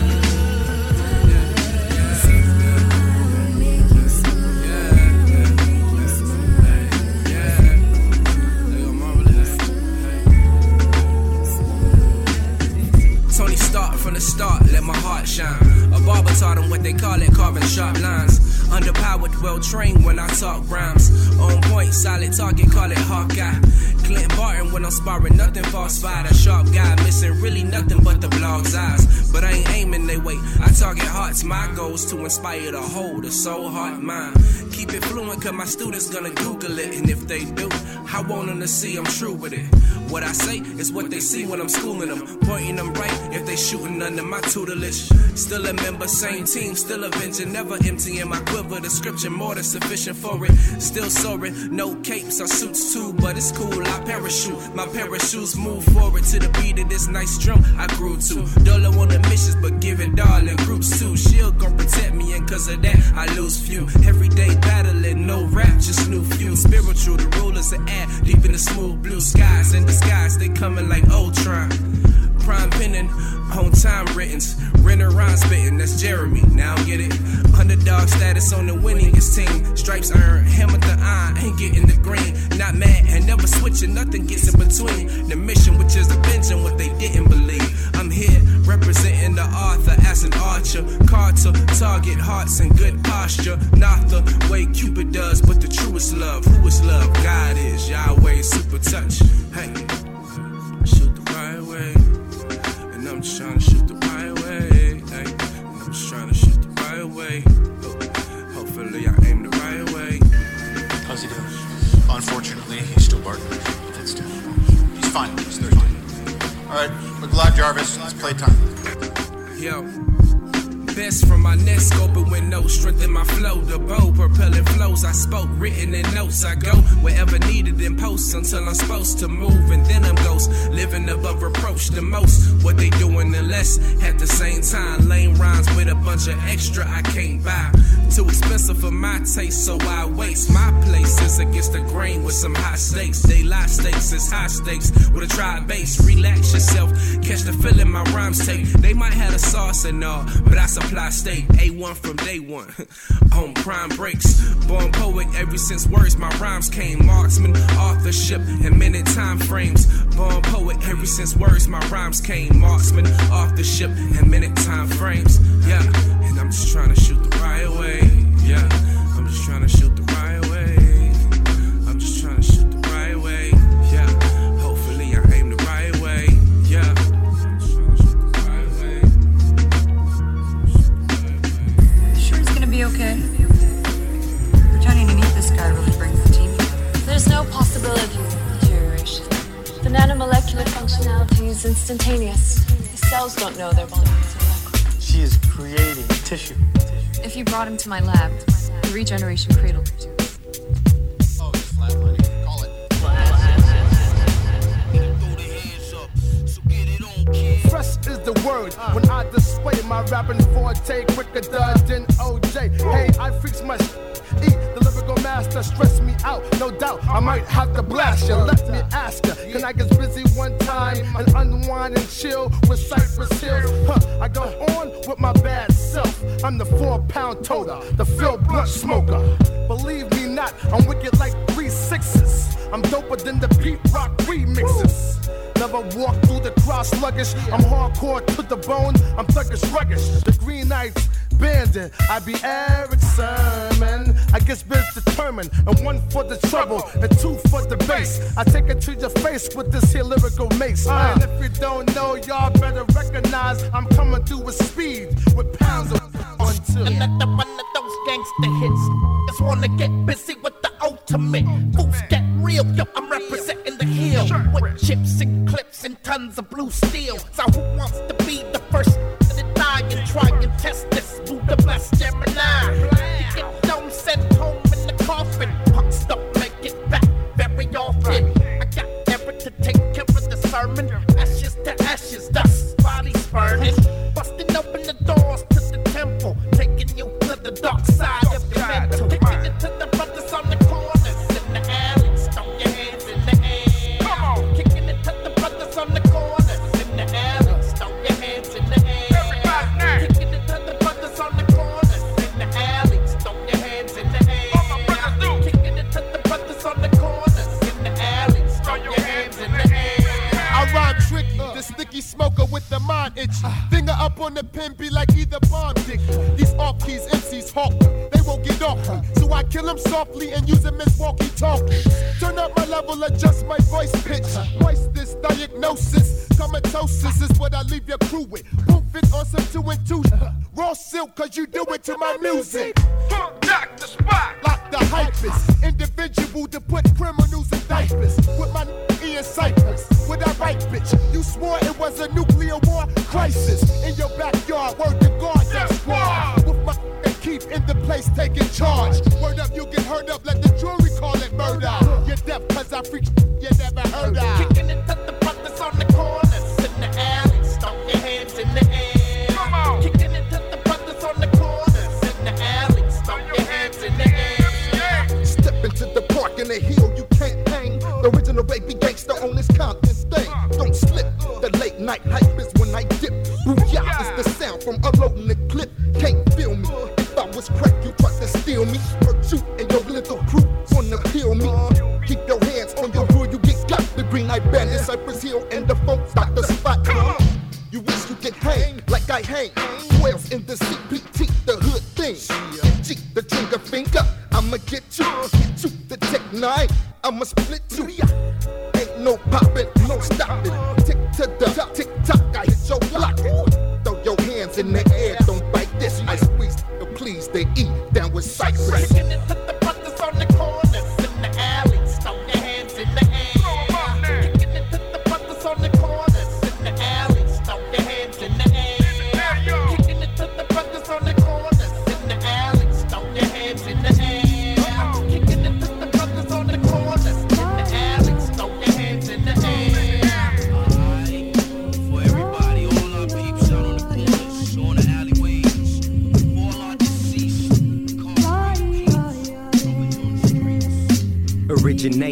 Tony Stark from the start, let my heart shine. A barber taught them what they call it, carving sharp lines. Underpowered, well trained when I talk rhymes. On point, solid target, call it Hawkeye. Clint Barton when I'm sparring, nothing falsified. A sharp guy missing really nothing but the blog's eyes. But I ain't aiming they way, I target hearts. My goal's to inspire the whole, the soul, heart, mind. Keep it fluent cause my students gonna Google it. And if they do, I want them to see I'm true with it. What I say is what they see when I'm schooling them. Pointing them right if they shooting under my tutelage. Still a member, same team, still avenging. Never emptying my quiver, the scripture more than sufficient for it. Still soaring, no capes or suits too, but it's cool, I parachute. My parachutes move forward to the beat of this nice drum I grew to. Dolo on the missions, but give it all in groups too. Shield gon' protect me, and cause of that, I lose few. Everyday battling, no rap, just new few. Spiritual, the rulers of air, deep in the smooth blue skies. In disguise, they coming like Ultron. Prime penning, on time writtens. Renner rhyme spitting, that's Jeremy, now get it. Underdog status on the winningest team. Stripes earned, hammer the iron, ain't getting the green. Not mad and never switching, nothing gets in between. The mission, which is avenging what they didn't believe. I'm here representing the author as an archer. Carter, target hearts in good posture. Not the way Cupid does, but the truest love. Who is love? God is Yahweh, super touch. Hey, shoot the right way. And I'm just trying to shoot the right way. Hey, I'm just trying to shoot the right way. Hopefully I aim the right way. How's he doing? Unfortunately, he's still barking. That's too. He's fine. He's 13. Alright, McLeod Jarvis, it's playtime. Yo. Best from my nest, open windows, strengthen my flow. The bow, propelling flows. I spoke, written in notes. I go wherever needed in posts until I'm supposed to move, and then I'm ghost, living above reproach. The most, what they doing the less. At the same time, lame rhymes with a bunch of extra I can't buy. Too expensive for my taste, so I waste. My place is against the grain with some high stakes. They lie stakes is high stakes with a tri base. Relax yourself, catch the feeling my rhymes take. They might have a sauce and all, but I supply state A1 from day one. On prime breaks, born poet ever since words my rhymes came. Marksman, authorship, and minute time frames. Born poet ever since words my rhymes came. Marksman, authorship, and minute time frames. Yeah, and I'm just trying to shoot the right away. Yeah, I'm just trying to shoot the right way. I'm just trying to shoot the right way. Yeah, hopefully I aim the right way. Yeah. Be okay. Pretending to meet this guy really brings the team together. There's no possibility of deterioration. The nanomolecular functionality is instantaneous. The cells don't know their volumes are. She is creating tissue. If you brought him to my lab, the regeneration cradle could do it. Oh, it's flatlining. Call it. Fresh is the word when I display my rapping forte quicker than OJ. Hey, I fix my eat the lyrical master, stress me out, no doubt. I might have to blast you. Let me ask you, can I get busy one time and unwind and chill with Cypress Hills? I go on with my bad self. I'm the 4-pound toter, the Phil Blunt smoker. Believe me not, I'm wicked like 3 6s. I'm doper than the Pete Rock remixes. Never walk through the crowd sluggish. I'm hardcore to the bone. I'm thuggish, ruggish. The Green Knights bandit. I be Eric Sermon. I guess bitch determined. And 1 for the trouble and 2 for the bass. I take it to your face with this here lyrical mace. And if you don't know, y'all better recognize I'm coming through with speed with pounds of 1, 2. Another one of those gangster hits. Just wanna get busy with the ultimate. Fools get real, yo, I'm representing the hill. With chips and clips and tons of blue steel. So who wants to be the first to die and try and test this? Buddha bless Gemini. You get dome sent home in the coffin. Punks don't make it back very often. I got Eric to take care of the sermon. Ashes to ashes, dust, bodies burning. Busting open the doors to the temple. Taking you to the dark side of the mental. Kicking it to the brothers on the corners in the alleys. Throw your hands in the air. Come on. Kicking it to the brothers on the corners in the alleys. Throw your hands in the air. Kicking it to the brothers on the corners in the alleys. Throw your hands in the air. Kicking it to the brothers on the corners in the alleys. Throw your hands in the air. I rhyme tricky, the sticky smoker with the mind itchy. Finger up on the pen, be like either bomb dick. These off-keys MCs hawk me, they won't get off me. So I kill them softly and use them as walkie-talkies. Turn up my level, adjust my voice pitch. Voice this diagnosis, comatosis is what I leave your crew with. Proof it on some 2 and 2. Raw silk, cause you do it to my music. Knock the spot, lock the hypers. Individual to put criminals in diapers. With my Ian Cypress, with that right bitch. You swore it was a nuclear war crisis. In your backyard, word to God, that squad. With my keep in the place taking charge. Word up, you get heard up, let the jury call it murder. You're deaf cause I freak you never heard of. Kicking it to the brothers on the corners in the alleys. Throw your hands in the air. Come on. Kicking it to the brothers on the corners in the alleys. Throw your hands in the air. Step into the park in the hill, you can't hang. The original baby gangster on this Compton thing. Don't slip, the late night hype is when I dip. Booyah is the sound from unloading the clip. Can't feel me. If I was cracked, you tried to steal me. Hurt you and your little crew wanna kill me. Keep your hands on your rule, you get got. The Green Knight Bandit, Cypress Hill, and the folks got the spot. You wish you could hang like I hang. 12 in the CPT, the hood thing. G, the trigger finger, I'ma get you. Get you, the Tech 9, I'ma split you. Ain't no poppin', no stopping. Tick to the top, tick tock, I hit your block. Throw your hands in the air, don't bite this. I squeeze, please, they eat down with Cypress. Kicking it to the brothers on the corners in the alleys. Throw your hands in the air. Kicking it to the brothers on the corners in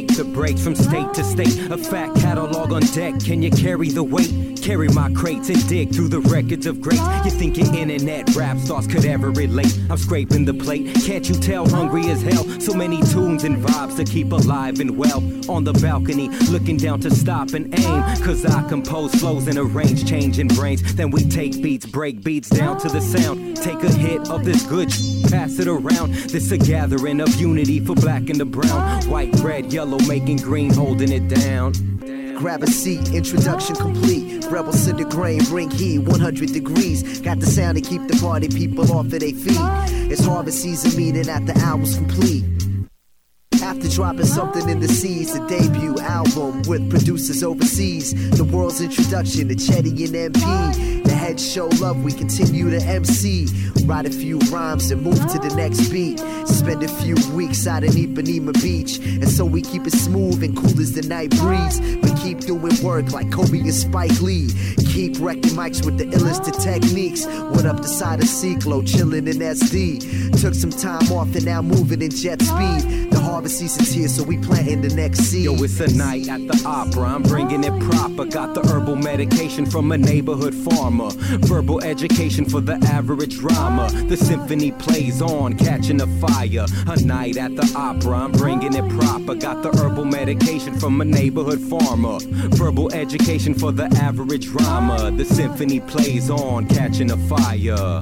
take the breaks from state to state. A fat catalog on deck, can you carry the weight? Carry my crates and dig through the records of greats. You think your internet rap stars could ever relate? I'm scraping the plate, can't you tell? Hungry as hell, so many tunes and vibes to keep alive and well. On the balcony, looking down to stop and aim, cause I compose flows and arrange, changing brains. Then we take beats, break beats down to the sound. Take a hit of this good pass it around. This a gathering of unity for black and the brown. White, red, yellow, making green, holding it down. Grab a seat, introduction complete. Rebels to the grain, bring heat, 100 degrees. Got the sound to keep the party people off of their feet. It's harvest season, meaning after hours complete. After dropping something in the seas, a debut album with producers overseas. The world's introduction to Chetty and MP. The heads show love, we continue to MC. Write a few rhymes and move to the next beat. Spend a few weeks out in Ipanema Beach. And so we keep it smooth and cool as the night breeze. But keep doing work like Kobe and Spike Lee. Keep wrecking mics with the illest of techniques. Went up the side of Ciclo, chillin' in SD. Took some time off and now moving in jet speed. The harvest season's here, so we planting the next seed. Yo, it's a night at the opera, I'm bringing it proper. Got the herbal medication from a neighborhood farmer. Verbal education for the average drama. The symphony plays on, catching a fire. A night at the opera, I'm bringing it proper. Got the herbal medication from a neighborhood farmer. Verbal education for the average drama. The symphony plays on, catching a fire.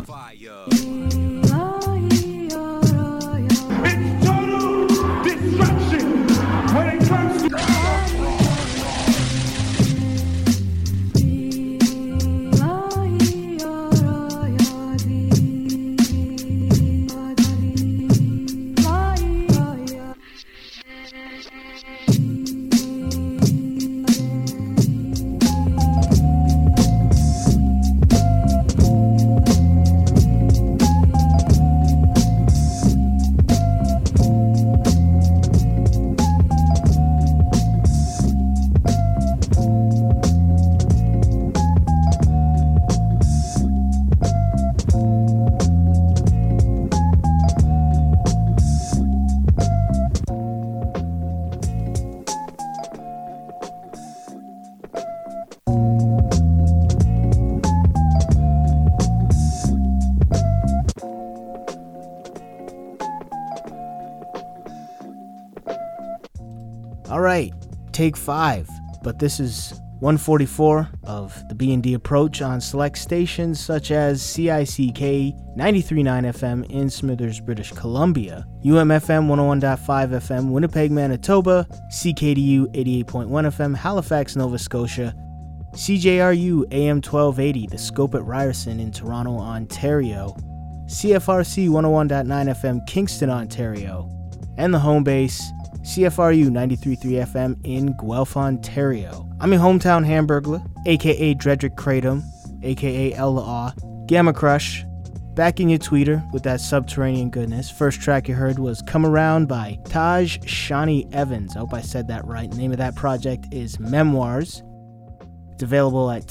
Take 5, but this is 144 of the B&D approach on select stations such as CICK 93.9 FM in Smithers, British Columbia, UMFM 101.5 FM, Winnipeg, Manitoba, CKDU 88.1 FM, Halifax, Nova Scotia, CJRU AM 1280, The Scope at Ryerson in Toronto, Ontario, CFRC 101.9 FM, Kingston, Ontario, and the home base, CFRU 93.3 FM in Guelph, Ontario. I'm your hometown Hamburglar, aka Dredrick Kratom, aka El Law, Gamma Crush, back in your tweeter with that subterranean goodness. First track you heard was Come Around by Taj Shani Evans. I hope I said that right. The name of that project is Memoirs. It's available at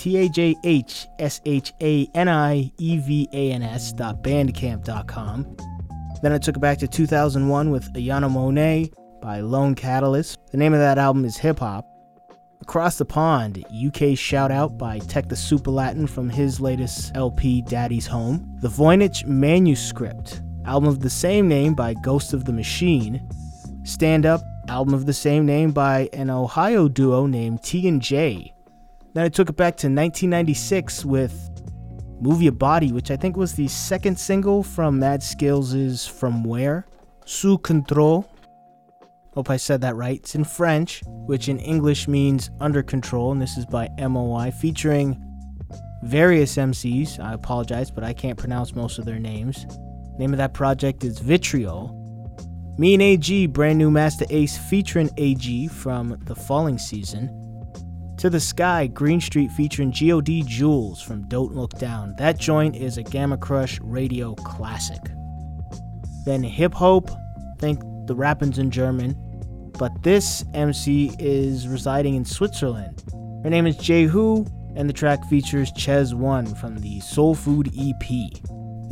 TAJHSHANIEVANS.bandcamp.com. Then I took it back to 2001 with Ayana Monet by Lone Catalyst. The name of that album is Hip Hop. Across the Pond, UK Shout Out by Tech the Super Latin from his latest LP, Daddy's Home. The Voynich Manuscript, album of the same name by Ghost of the Machine. Stand Up, album of the same name by an Ohio duo named T&J. Then I took it back to 1996 with Move Your Body, which I think was the second single from Mad Skillz' From Where? Sous Control. Hope I said that right. It's in French, which in English means under control, and this is by MOI, featuring various MCs. I apologize, but I can't pronounce most of their names. Name of that project is Vitriol. Me and AG, brand new Master Ace featuring AG from The Falling Season. To the Sky, Green Street featuring G.O.D. Jules from Don't Look Down. That joint is a Gamma Crush radio classic. Then Hip Hope, think the rapping's in German, but this MC is residing in Switzerland. Her name is Jehu, and the track features Ches One from the Soul Food EP.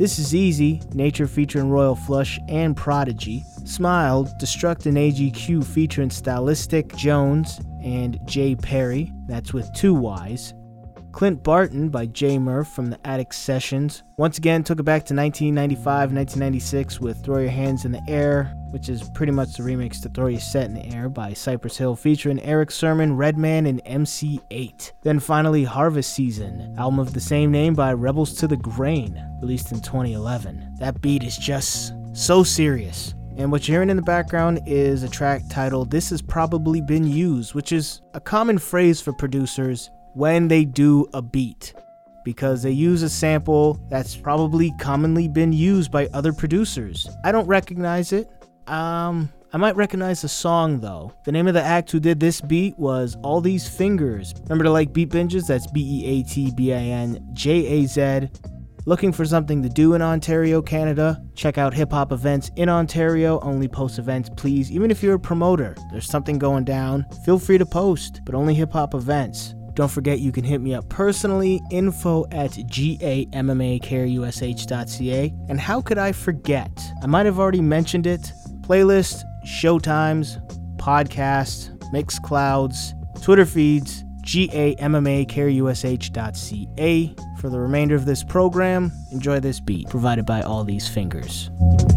This Is Easy, Nature featuring Royal Flush and Prodigy. Smiled, Destruct and AGQ featuring Stylistic, Jones, and Jay Perry, that's with 2 Ys. Clint Barton by Jay Murph from the Attic Sessions. Once again, took it back to 1995, 1996 with Throw Your Hands in the Air, which is pretty much the remix to Throw Your Set in the Air by Cypress Hill featuring Eric Sermon, Redman, and MC8. Then finally, Harvest Season, album of the same name by Rebels to the Grain, released in 2011. That beat is just so serious. And what you're hearing in the background is a track titled This Has Probably Been Used, which is a common phrase for producers when they do a beat, because they use a sample that's probably commonly been used by other producers. I don't recognize it. I might recognize the song though. The name of the act who did this beat was All These Fingers. Remember to like Beat Binges? That's BEATBINJAZ. Looking for something to do in Ontario, Canada? Check out Hip Hop Events in Ontario. Only post events, please. Even if you're a promoter, there's something going down, feel free to post, but only Hip Hop Events. Don't forget you can hit me up personally, info@GAMMAKRUSH.ca. And how could I forget? I might have already mentioned it. Playlist, showtimes, podcasts, Mixclouds, Twitter feeds, GAMMAKRUSH.ca. For the remainder of this program, enjoy this beat provided by All These Fingers.